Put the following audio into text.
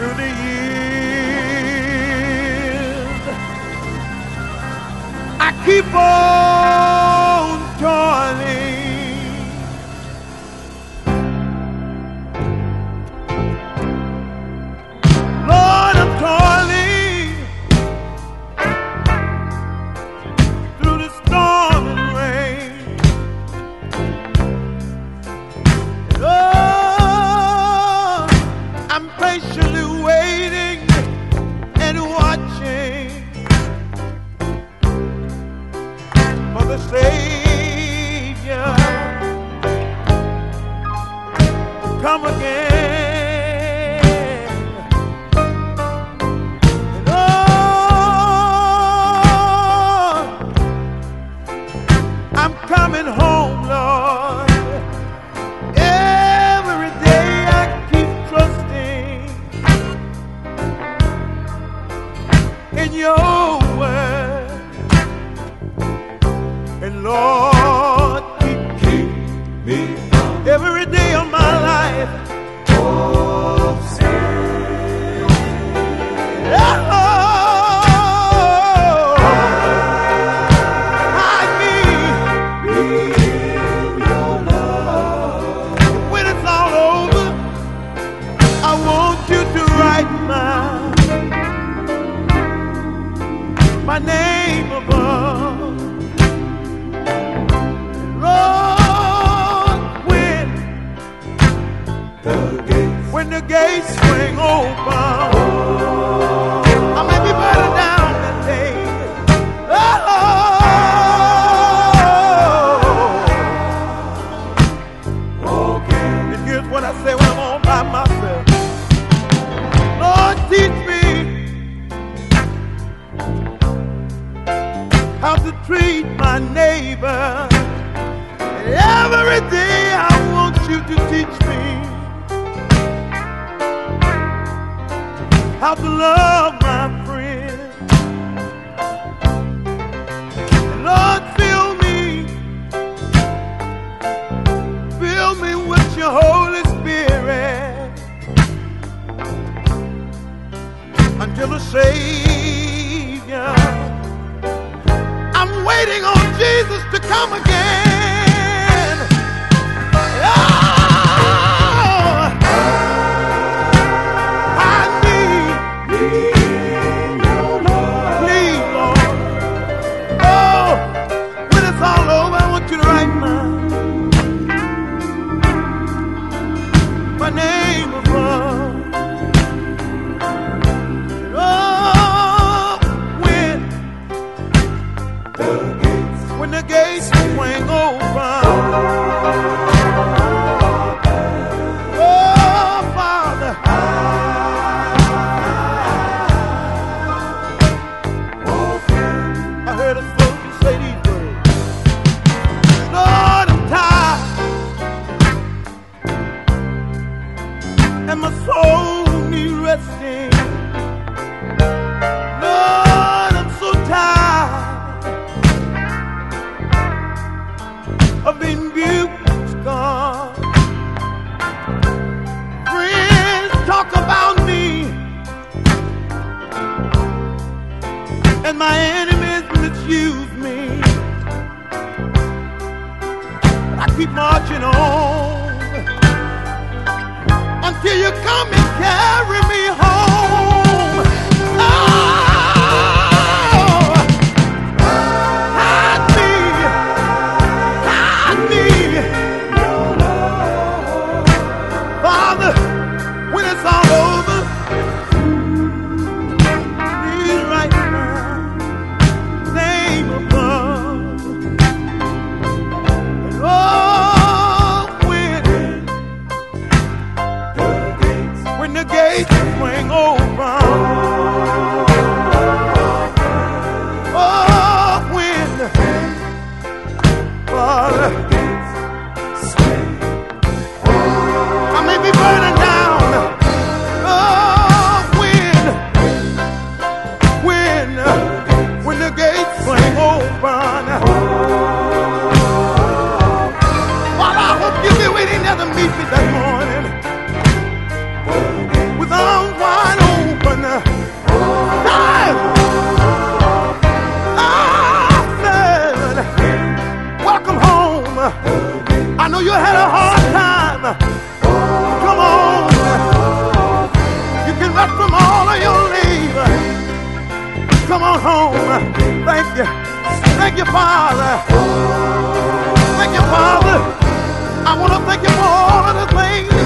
through the years. I keep on toiling, Lord, I'm toiling through the storm and rain. Oh, I'm patiently waiting and watching for the Savior to come again. And oh, I'm coming home, Lord. Every day I keep trusting in your word. And Lord, keep me every day of my life. Oh, sin. Oh, hide me in your love. When it's all over, I want you to write my name above. Lord, when the gates swing open, I may be burning down that day. Oh, and here's what I say when I'm all by myself. Lord, teach me how to treat my neighbor. Every day I want you to teach me how to love my friend. And Lord, fill me with your Holy Spirit until the Savior. I'm waiting on Jesus to come again. When the gates swing open, oh Father, I heard a soldier say these words. Lord, I'm tired, and my soul needs resting. Lord, I'm so tired of being abused, God. Friends talk about me, and my enemies misuse me. I keep marching on until you come and carry me home. Oh, Father, when it's all over, please write my name above. And oh, when the gates swing open, oh, when Father, burning down. Oh, when the gates swing open. Father, I hope you'll be waiting there to meet me that morning with arms wide thank you. Thank you, Father. Thank you, Father. I want to thank you for all of the things